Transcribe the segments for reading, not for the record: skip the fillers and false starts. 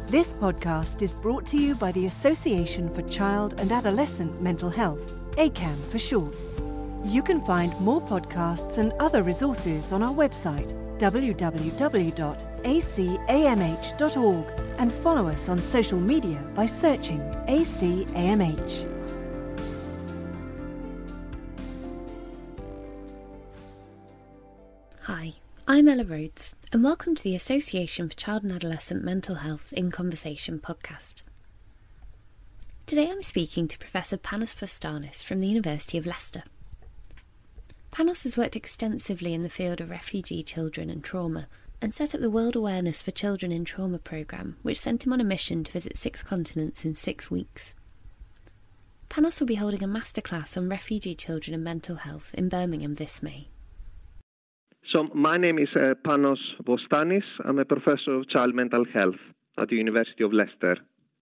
This podcast is brought to you by the Association for Child and Adolescent Mental Health, ACAM for short. You can find more podcasts and other resources on our website, www.acamh.org, and follow us on social media by searching ACAMH. Hi, I'm Ella Rhodes, and welcome to the Association for Child and Adolescent Mental Health in Conversation podcast. Today I'm speaking to Professor Panos Vostanis from the University of Leicester. Panos has worked extensively in the field of refugee children and trauma, and set up the World Awareness for Children in Trauma programme, which sent him on a mission to visit 6 continents in 6 weeks. Panos will be holding a masterclass on refugee children and mental health in Birmingham this May. So my name is Panos Vostanis. I'm a professor of child mental health at the University of Leicester.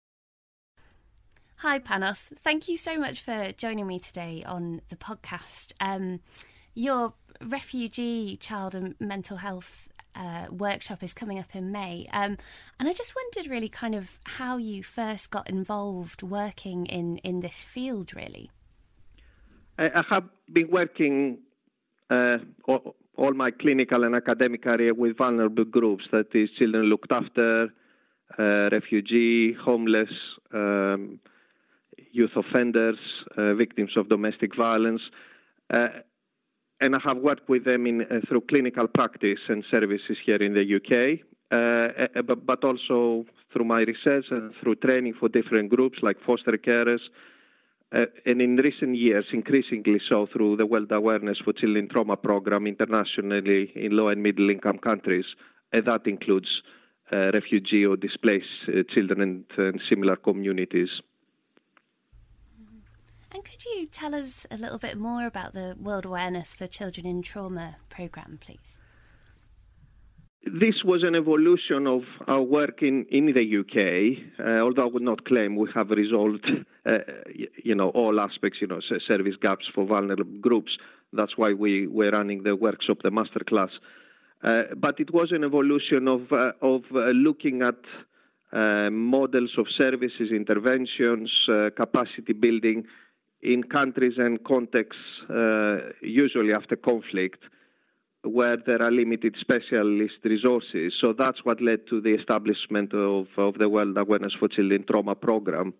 Hi Panos, thank you so much for joining me today on the podcast. Your refugee child and mental health workshop is coming up in May, and I just wondered really kind of how you first got involved working in this field really. I have been working all my clinical and academic career with vulnerable groups, that is children looked after, refugee, homeless, youth offenders, victims of domestic violence. And I have worked with them through clinical practice and services here in the UK, but also through my research and through training for different groups like foster carers, and in recent years, increasingly so through the World Awareness for Children Trauma Programme internationally in low and middle income countries, and that includes refugee or displaced children and similar communities. And could you tell us a little bit more about the World Awareness for Children in Trauma programme, please? This was an evolution of our work in the UK, although I would not claim we have resolved, all aspects, service gaps for vulnerable groups. That's why we're running the workshop, the masterclass. But it was an evolution of looking at models of services, interventions, capacity building in countries and contexts, usually after conflict, where there are limited specialist resources. So that's what led to the establishment of the World Awareness for Children Trauma Programme.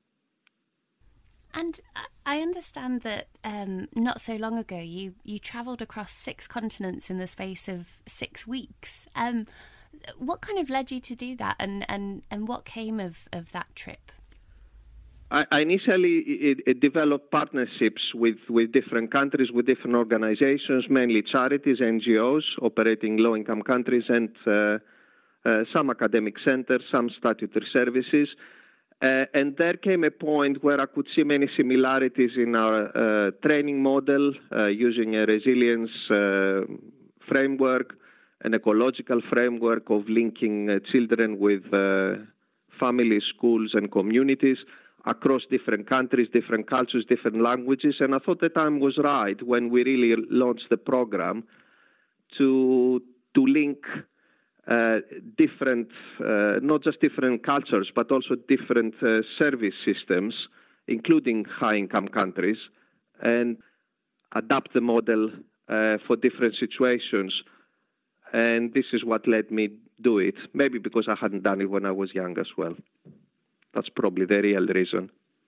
And I understand that not so long ago you travelled across 6 continents in the space of 6 weeks. What kind of led you to do that, and what came of that trip? I initially developed partnerships with different countries, with different organizations, mainly charities, NGOs operating in low-income countries, and some academic centers, some statutory services. And there came a point where I could see many similarities in our training model, using a resilience framework, an ecological framework of linking children with families, schools, and communities across different countries, different cultures, different languages. And I thought the time was right when we really launched the program to link different, not just different cultures, but also different service systems, including high-income countries, and adapt the model for different situations. And this is what led me do it, maybe because I hadn't done it when I was young as well. That's probably the real reason.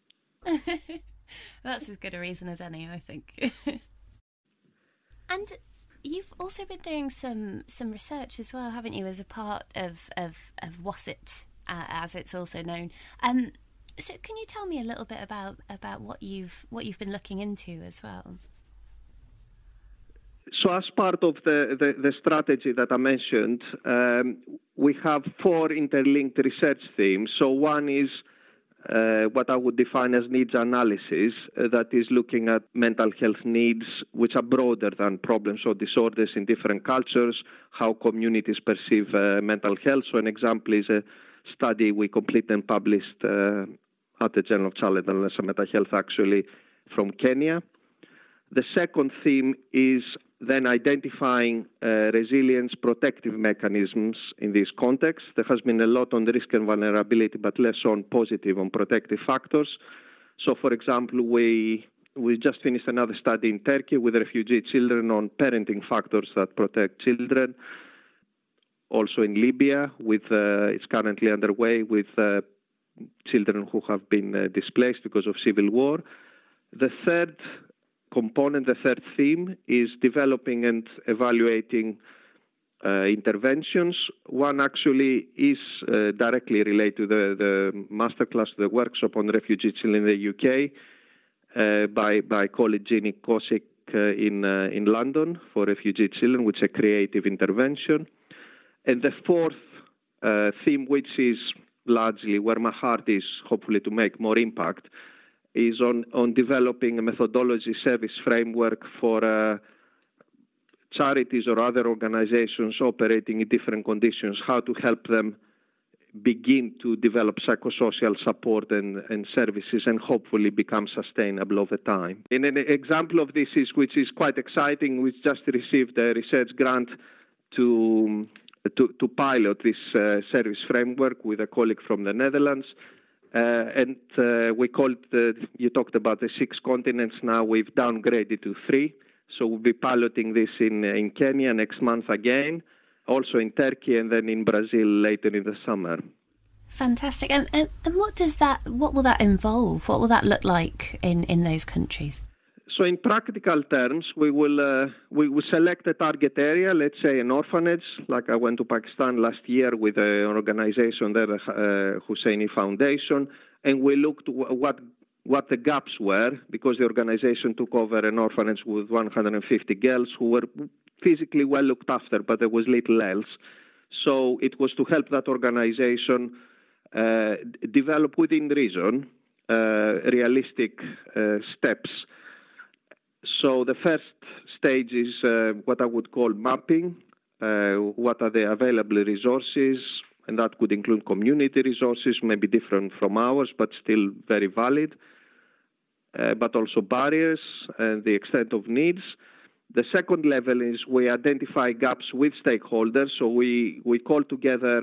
That's as good a reason as any, I think. And you've also been doing some research as well, haven't you, as a part of WASIT, as it's also known. So can you tell me a little bit about what you've been looking into as well? So as part of the strategy that I mentioned, we have 4 interlinked research themes. So one is what I would define as needs analysis, that is looking at mental health needs, which are broader than problems or disorders in different cultures, how communities perceive mental health. So an example is a study we completed and published at the Journal of Child and Adolescent Mental Health, actually, from Kenya. The second theme is then identifying resilience protective mechanisms in this context. There has been a lot on risk and vulnerability, but less on positive, on protective factors. So, for example, we just finished another study in Turkey with refugee children on parenting factors that protect children. Also in Libya, it's currently underway with children who have been displaced because of civil war. The third component, the third theme, is developing and evaluating interventions. One actually is directly related to the masterclass, the workshop on refugee children in the UK by colleague Ginny Kosick in London for refugee children, which is a creative intervention. And the fourth theme, which is largely where my heart is, hopefully to make more impact, is on developing a methodology service framework for charities or other organizations operating in different conditions, how to help them begin to develop psychosocial support and services and hopefully become sustainable over time. And an example of this is, which is quite exciting, we just received a research grant to pilot this service framework with a colleague from the Netherlands. And we call it, you talked about the 6 continents, now we've downgraded to 3. So we'll be piloting this in Kenya next month again, also in Turkey, and then in Brazil later in the summer. Fantastic. And what will that involve? What will that look like in those countries? So in practical terms, we will select a target area, let's say an orphanage. Like I went to Pakistan last year with an organization there, the Husseini Foundation, and we looked what the gaps were, because the organization took over an orphanage with 150 girls who were physically well looked after, but there was little else. So it was to help that organization develop within reason realistic steps. So the first stage is what I would call mapping. What are the available resources? And that could include community resources, maybe different from ours, but still very valid. But also barriers and the extent of needs. The second level is we identify gaps with stakeholders. So we call together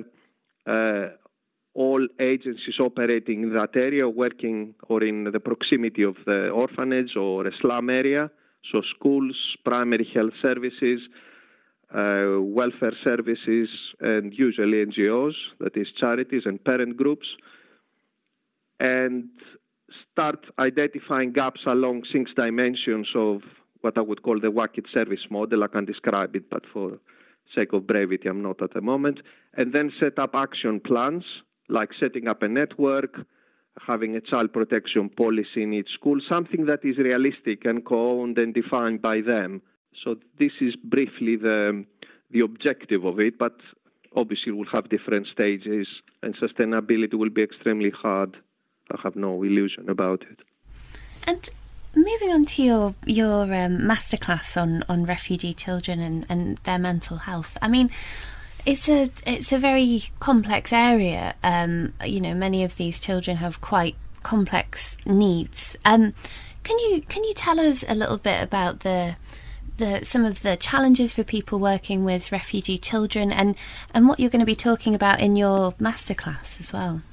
all agencies operating in that area, working or in the proximity of the orphanage or a slum area, so schools, primary health services, welfare services, and usually NGOs, that is charities and parent groups, and start identifying gaps along 6 dimensions of what I would call the WACIT service model. I can describe it, but for sake of brevity, I'm not at the moment. And then set up action plans, like setting up a network, having a child protection policy in each school, something that is realistic and co-owned and defined by them. So this is briefly the objective of it, but obviously we'll have different stages, and sustainability will be extremely hard. I have no illusion about it. And moving on to your masterclass on refugee children and their mental health, I mean, it's a very complex area. Many of these children have quite complex needs. Can you tell us a little bit about some of the challenges for people working with refugee children and what you're going to be talking about in your masterclass as well?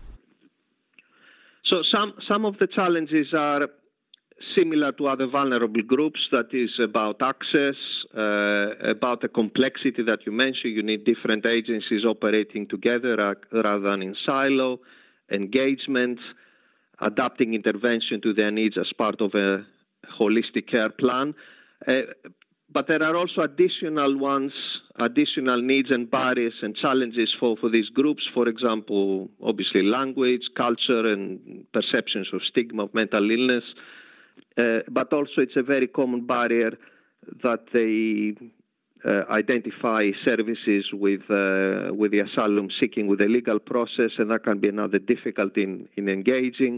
So some of the challenges are similar to other vulnerable groups, that is about access, about the complexity that you mentioned. You need different agencies operating together rather than in silo, engagement, adapting intervention to their needs as part of a holistic care plan. But there are also additional needs and barriers and challenges for these groups. For example, obviously language, culture, and perceptions of stigma of mental illness. But also it's a very common barrier that they identify services with the asylum seeking with the legal process, and that can be another difficulty in engaging.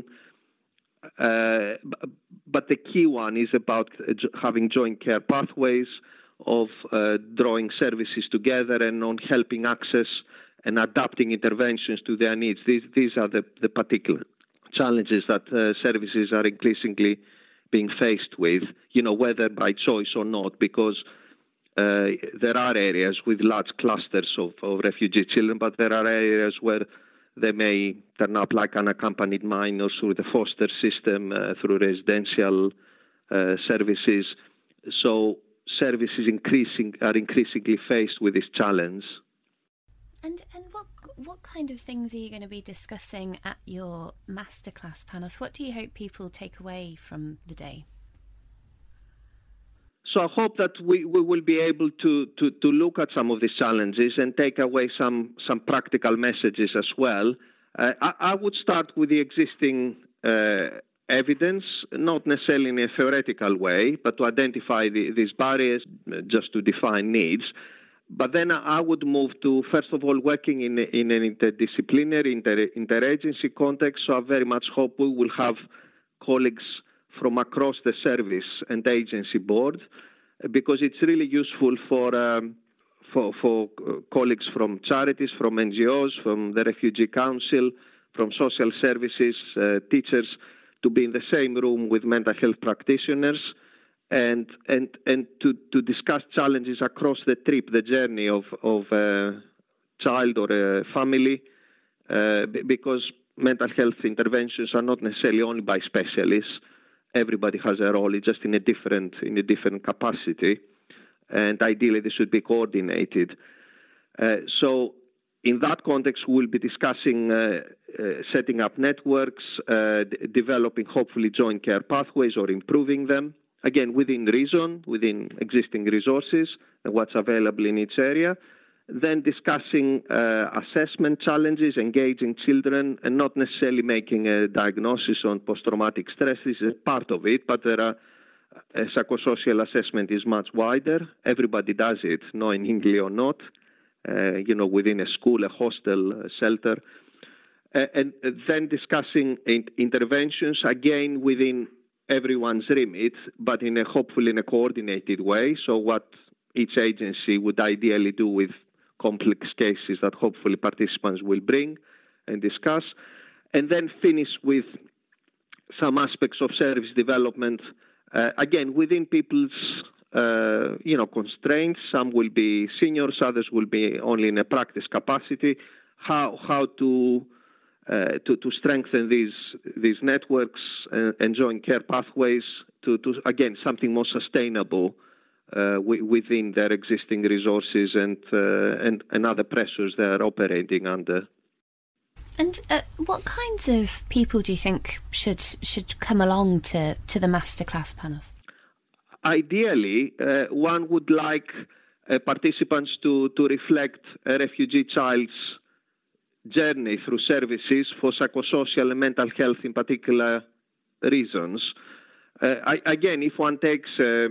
But the key one is about having joint care pathways, of drawing services together and on helping access and adapting interventions to their needs. These are the particular challenges that services are increasingly being faced with, whether by choice or not, because there are areas with large clusters of refugee children, but there are areas where they may turn up like unaccompanied minors through the foster system, through residential services. So services are increasingly faced with this challenge. And what kind of things are you going to be discussing at your masterclass, Panos? What do you hope people take away from the day? So I hope that we will be able to look at some of these challenges and take away some practical messages as well. I would start with the existing evidence, not necessarily in a theoretical way, but to identify these barriers, just to define needs. But then I would move to, first of all, working in an interdisciplinary, interagency context. So I very much hope we will have colleagues from across the service and agency board, because it's really useful for colleagues from charities, from NGOs, from the Refugee Council, from social services, teachers, to be in the same room with mental health practitioners and to discuss challenges across the trip, the journey of a child or a family, because mental health interventions are not necessarily only by specialists. Everybody has a role, just in a different capacity, and ideally they should be coordinated. So in that context, we'll be discussing setting up networks, developing hopefully joint care pathways or improving them, again within reason, within existing resources and what's available in each area. Then discussing assessment challenges, engaging children, and not necessarily making a diagnosis on post-traumatic stress. This is part of it, but psychosocial assessment is much wider. Everybody does it, knowingly or not, within a school, a hostel, a shelter. And then discussing interventions, again, within everyone's remit, but hopefully in a coordinated way. So what each agency would ideally do with complex cases that hopefully participants will bring and discuss, and then finish with some aspects of service development, again, within people's constraints. Some will be seniors, others will be only in a practice capacity, how to strengthen these networks and joint care pathways to again, something more sustainable within their existing resources and other pressures they are operating under. And what kinds of people do you think should come along to the masterclass, Panos? Ideally, one would like participants to reflect a refugee child's journey through services for psychosocial and mental health in particular reasons. Again, if one takes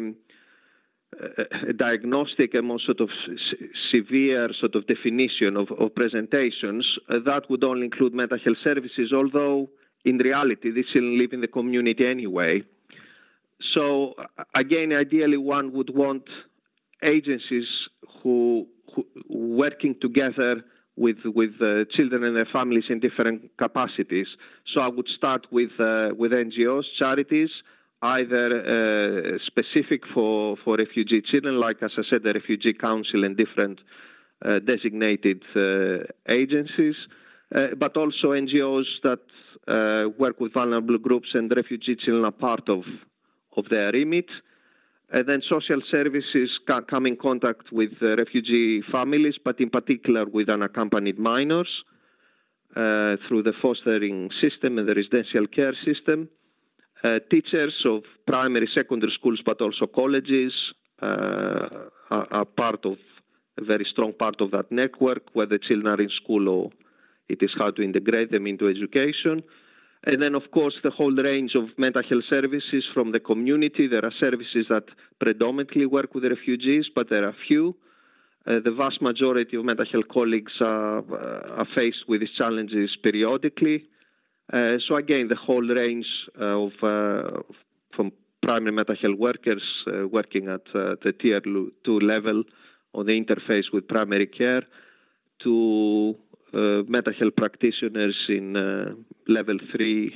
a diagnostic, a more sort of severe sort of definition of presentations, that would only include mental health services, although in reality these children live in the community anyway. So again, ideally one would want agencies who working together with children and their families in different capacities. So I would start with NGOs, charities, either specific for refugee children, like, as I said, the Refugee Council and different designated agencies, but also NGOs that work with vulnerable groups, and refugee children are part of their remit. And then social services come in contact with refugee families, but in particular with unaccompanied minors through the fostering system and the residential care system. Teachers of primary, secondary schools, but also colleges are part of a very strong part of that network, whether children are in school or it is how to integrate them into education. And then, of course, the whole range of mental health services from the community. There are services that predominantly work with refugees, but there are few. The vast majority of mental health colleagues are faced with these challenges periodically. So again, the whole range of from primary mental health workers working at the tier 2 level on the interface with primary care to mental health practitioners in level 3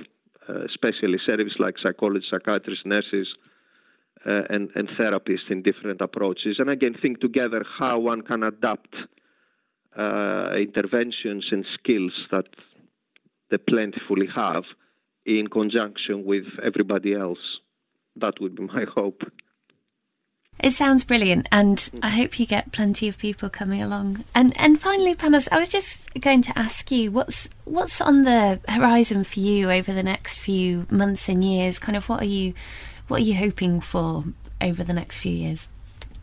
specialist service like psychologists, psychiatrists, nurses, and therapists in different approaches. And again, think together how one can adapt interventions and skills that they plentifully have in conjunction with everybody else. That would be my hope. It sounds brilliant, and I hope you get plenty of people coming along. And finally, Panos, I was just going to ask you, what's on the horizon for you over the next few months and years? Kind of what are you hoping for over the next few years?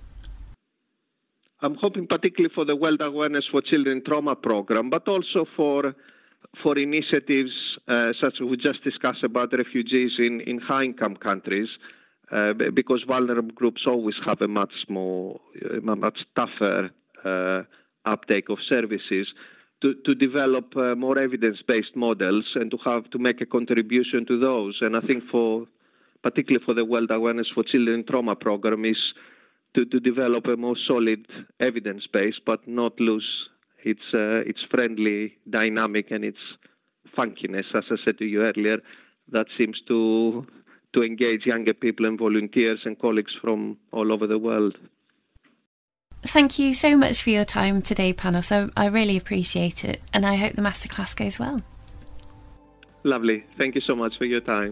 I'm hoping particularly for the World Awareness for Children Trauma program, but also for initiatives such as we just discussed about refugees in high-income countries. Because vulnerable groups always have a much tougher uptake of services, to develop more evidence-based models and to make a contribution to those. And I think particularly for the World Awareness for Children Trauma program is to develop a more solid evidence base, but not lose its friendly dynamic and its funkiness, as I said to you earlier, that seems to engage younger people and volunteers and colleagues from all over the world. Thank you so much for your time today, Panos. I really appreciate it, and I hope the masterclass goes well. Lovely. Thank you so much for your time.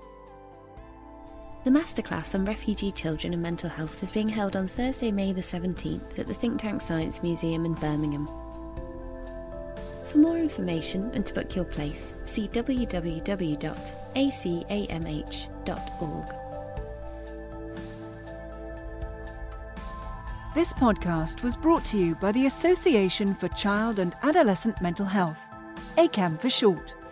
The masterclass on refugee children and mental health is being held on Thursday, May the 17th at the Think Tank Science Museum in Birmingham. For more information and to book your place, see www.acamh.org. This podcast was brought to you by the Association for Child and Adolescent Mental Health, ACAM for short.